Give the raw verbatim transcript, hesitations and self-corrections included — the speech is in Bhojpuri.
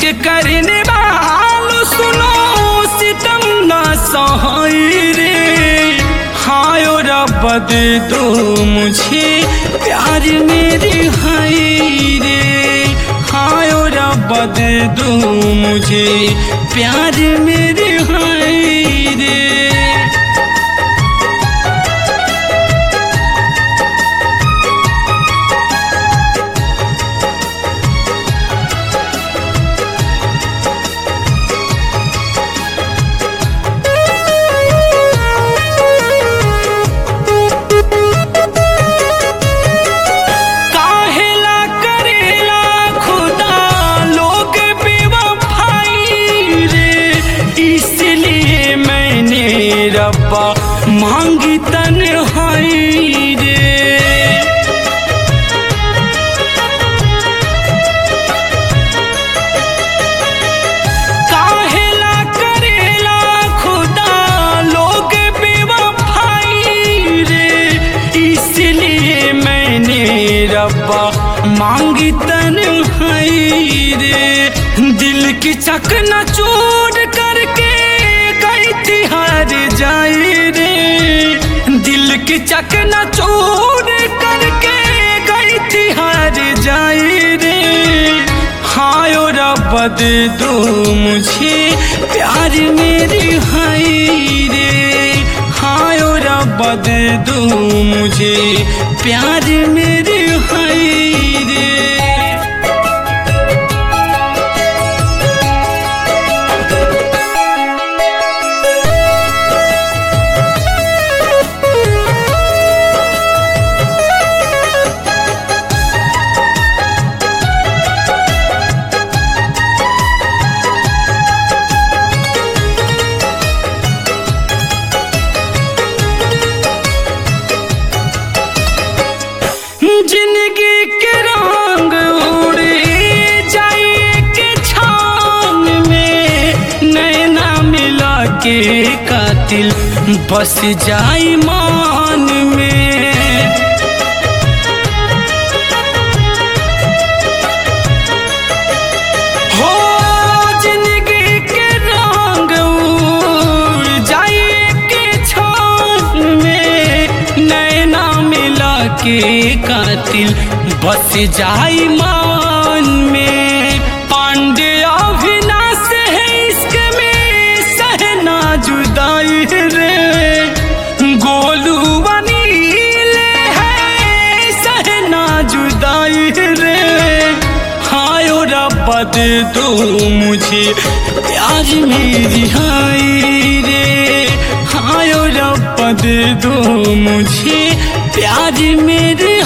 जे करने वालो सुनो सितम ना सहाय रे। हायो रब दे दो मुझे प्यार मेरे हाय रे। हायो रब दे दो मुझे प्यार मेरे हाय रे। रब्बा मांगी तन्हाई रे। काहेला करेला खुदा लोग बेवफाई रे। इसलिए मैंने रब्बा मांगी तन्हाई रे। दिल की चकना चूर करके हार जाए रे। दिल की चकना चूर करके गई थी हार जाए रे। हायो रब दे दो मुझे प्यार मेरी हाय रे। हायो रब दे दो मुझे प्यार मेरी हाय रे। जिंदगी के रंग उड़े जाए के छान में। नैना मिला के कातिल बस जाए मान में। हो जिंदगी के रंग उड़ जाए के छान में। नैना मिला के कातिल बस जाई मान में। पांडे अविनाश है इश्क में सहना जुदाई रे। गोलू अनिल है सहना जुदाई रे। हायो रब दे दो मुझे प्यार मेरी हाय रे। हायो रब दे दो मुझे प्यार मेरे